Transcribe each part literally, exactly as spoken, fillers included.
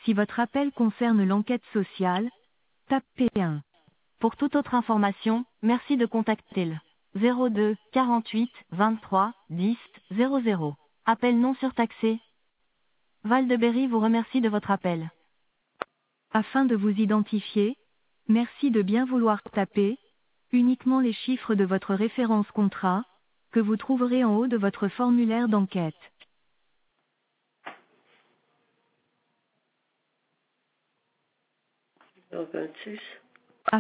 Si votre appel concerne l'enquête sociale, tapez un. Pour toute autre information, merci de contacter le zéro deux quarante-huit vingt-trois dix zéro zéro. Appel non surtaxé. Val de Berry vous remercie de votre appel. Afin de vous identifier, merci de bien vouloir taper uniquement les chiffres de votre référence contrat, que vous trouverez en haut de votre formulaire d'enquête. vingt-six. Af-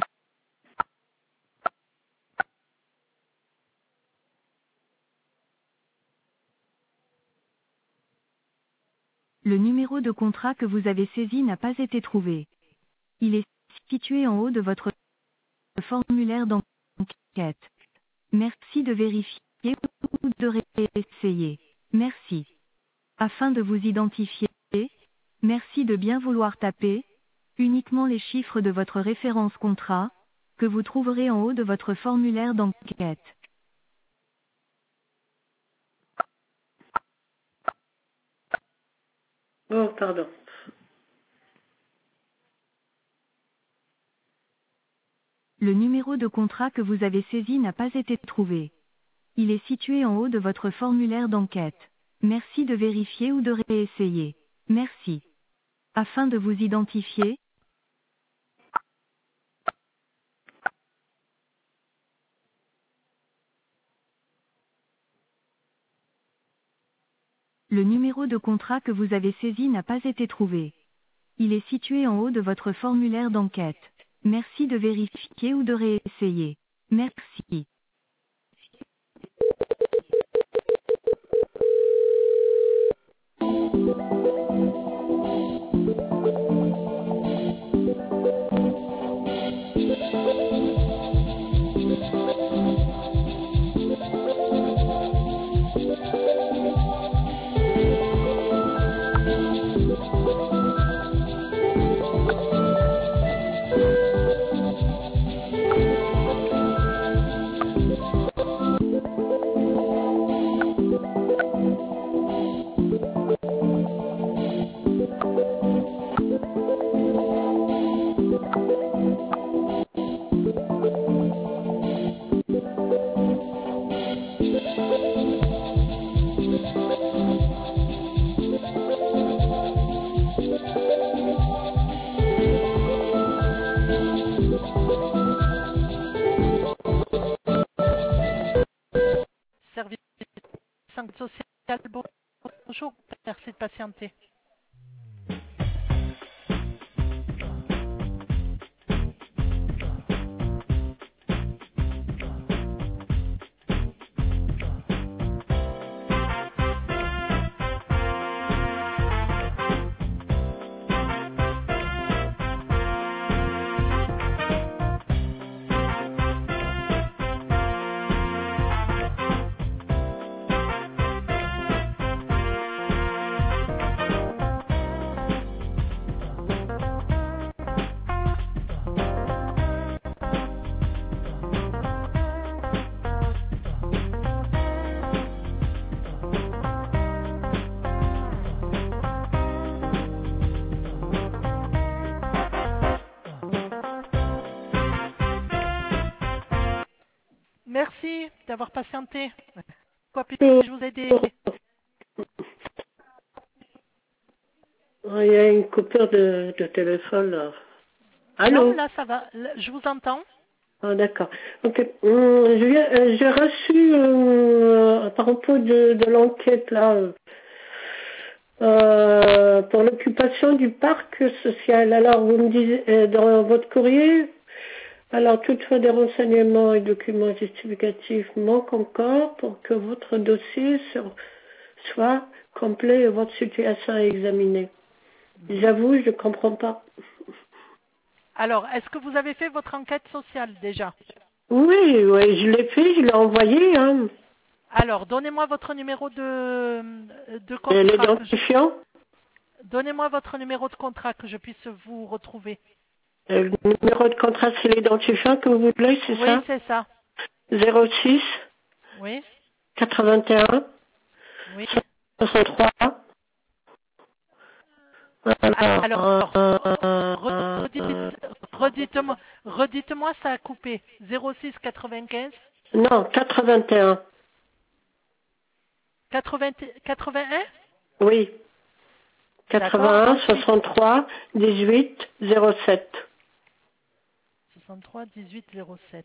Le numéro de contrat que vous avez saisi n'a pas été trouvé. Il est situé en haut de votre formulaire d'enquête. Merci de vérifier ou de réessayer. Merci. Afin de vous identifier, merci de bien vouloir taper uniquement les chiffres de votre référence contrat, que vous trouverez en haut de votre formulaire d'enquête. Oh, pardon. Le numéro de contrat que vous avez saisi n'a pas été trouvé. Il est situé en haut de votre formulaire d'enquête. Merci de vérifier ou de réessayer. Merci. Afin de vous identifier, le numéro de contrat que vous avez saisi n'a pas été trouvé. Il est situé en haut de votre formulaire d'enquête. Merci de vérifier ou de réessayer. Merci. Service social, bonjour, merci de patienter. Merci d'avoir patienté. Quoi puis-je vous aider? Oh, il y a une coupure de, de téléphone là. Allô? Non, là ça va. Là, je vous entends. Ah, d'accord. Ok. Hum, je viens- euh, J'ai reçu euh, à propos de, de l'enquête là euh, pour l'occupation du parc social. Alors vous me disiez euh, dans votre courrier. Alors, toutefois, des renseignements et documents justificatifs manquent encore pour que votre dossier sur- soit complet et votre situation examinée. J'avoue, je ne comprends pas. Alors, est-ce que vous avez fait votre enquête sociale déjà? Oui, oui, je l'ai fait, je l'ai envoyé. Hein. Alors, donnez-moi votre numéro de, de Et contrat. l'identifiant, Je... Donnez-moi votre numéro de contrat que je puisse vous retrouver. et le numéro de contrat, c'est l'identifiant que vous voulez, c'est Oui, ça? c'est ça. zéro six Oui, quatre-vingt-un oui, soixante-trois Alors, redites- redites-moi, redites-moi, ça a coupé. zéro six quatre-vingt-quinze Non, quatre-vingt-un. quatre-vingts, quatre-vingt-un Oui. quatre-vingt-un, D'accord, ensuite. soixante-trois, dix-huit, zéro sept. soixante-trois dix-huit zéro sept.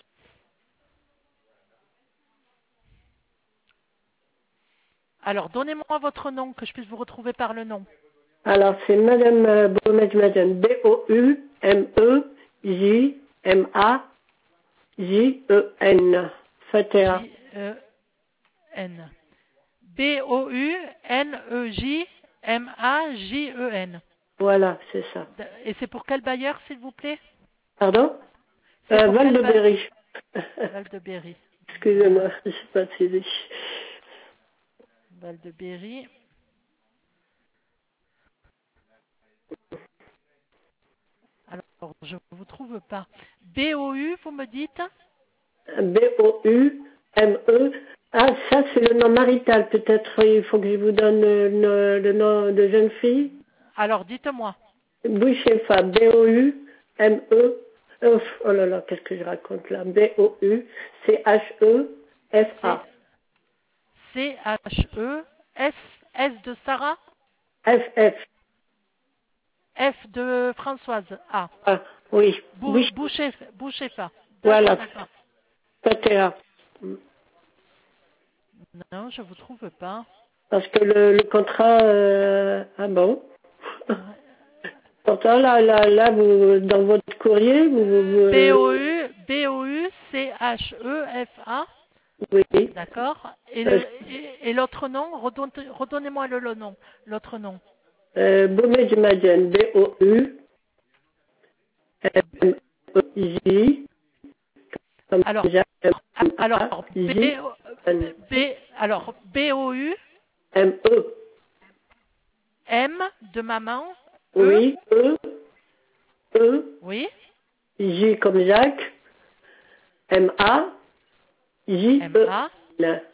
Alors, donnez-moi votre nom, que je puisse vous retrouver par le nom. Alors, c'est Madame euh, Boumedjmaden, B O U M E J M A J E N. Fatea. J-E-N. B O U N E J M A J E N. Voilà, c'est ça. Et c'est pour quel bailleur, s'il vous plaît? Pardon C'est euh, pour Val quel de ba- Berry. Val de Berry. Excusez-moi, je sais pas si dit. Val de Berry. Alors, je ne vous trouve pas. B O U, vous me dites? B O U M E. Ah, ça, c'est le nom marital. Peut-être il faut que je vous donne le, le- le nom de jeune fille. Alors, dites-moi. Bouchefa, B O U M E. Ouf, oh là là, qu'est-ce que je raconte là? B O U C H E F C'est A. C H E S, S de Sarah, F F. F de Françoise. A. Ah, oui. Bou, Bouche, Boucher, Bouchefa. voilà. D'accord, d'accord. Patea. Non, je ne vous trouve pas. Parce que le, le contrat, euh, ah bon. Pourtant, là, là, là, vous, dans votre courrier, vous, vous, vous- B O U, B O U C H E F A. oui. D'accord. Et Euh, le- et- et l'autre nom, redonne- redonnez-moi le, le nom. L'autre nom. euh, Boumedjmaden, B O U M E J, comme Alors, Jacques, M A alors B, J N B, alors B O U M E. M de maman. E. Oui, E, E, Oui. J comme Jacques, M A J M E A. N.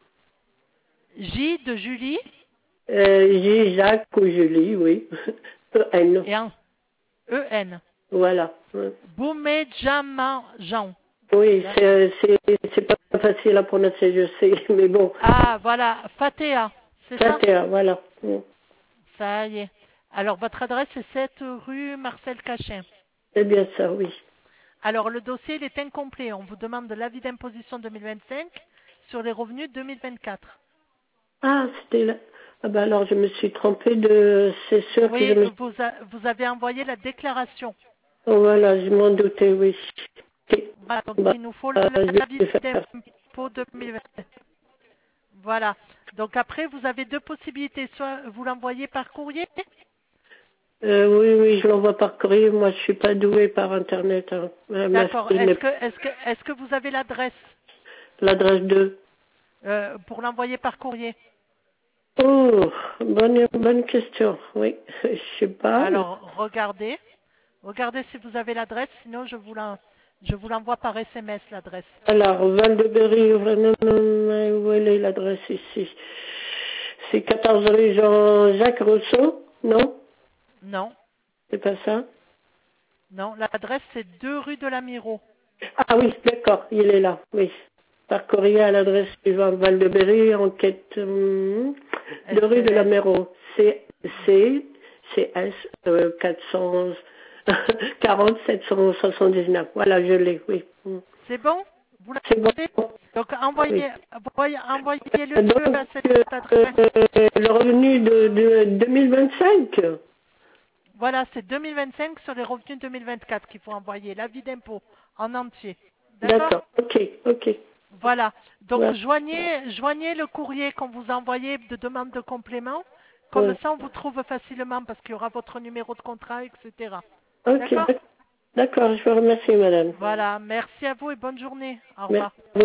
J de Julie. Euh, J Jacques ou Julie, oui. E N. Et en E N. Voilà. Boumedjama Jean. Oui, c'est c'est c'est pas facile à prononcer, je sais, mais bon. Ah, voilà. Fatea. C'est ça? Fatea, voilà. Ça y est. Alors, votre adresse est sept rue Marcel Cachin. C'est bien ça, oui. Alors, le dossier il est incomplet. On vous demande de l'avis d'imposition deux mille vingt-cinq sur les revenus deux mille vingt-quatre. Ah, c'était là. Ah ben alors je me suis trompée de... C'est sûr que je Oui, me... vous, a- vous avez envoyé la déclaration. Oh, voilà, je m'en doutais, oui. Ok. Voilà, donc Bah, il nous faut euh, l'avis je vais faire. d'impôt deux mille vingt. Voilà. Donc après, vous avez deux possibilités. Soit vous l'envoyez par courrier. Euh, oui, oui, je l'envoie par courrier. Moi, je suis pas douée par Internet. Hein. Euh, ma D'accord. fille Est-ce n'est- que, est-ce que, est-ce que vous avez l'adresse L'adresse de... euh, pour l'envoyer par courrier? Oh, bonne, bonne question. Oui, je sais pas. Alors, regardez. Regardez si vous avez l'adresse. Sinon, je vous l'en- je vous l'envoie par S M S, l'adresse. Alors, Val de Berry, non, non, où elle est l'adresse ici? C'est quatorze rue Jean-Jacques Rousseau? Non? Non. C'est pas ça? Non. L'adresse, c'est deux rue de la Miro. Ah oui, d'accord, il est là, oui. Par courrier à l'adresse suivante, Val de Berry, enquête hum, de rue de la Méro. C, C, C S, euh, quatre cent quarante sept cent soixante-dix-neuf. Voilà, je l'ai, oui. Hum. C'est bon? Vous C'est bon. l'avez? Donc, envoyez, envoyez- envoyez-le Donc, à cette euh, adresse. euh, le revenu de, de deux mille vingt-cinq. Voilà, c'est deux mille vingt-cinq sur les revenus deux mille vingt-quatre qu'il faut envoyer, l'avis d'impôt en entier. D'accord? D'accord, ok, ok. Voilà. Donc, Ouais. joignez, joignez le courrier qu'on vous a envoyé de demande de complément. Comme Ouais. ça, on vous trouve facilement parce qu'il y aura votre numéro de contrat, et cetera. Ok, D'accord? d'accord, je vous remercie, madame. Voilà. Merci à vous et bonne journée. Au Merci. revoir.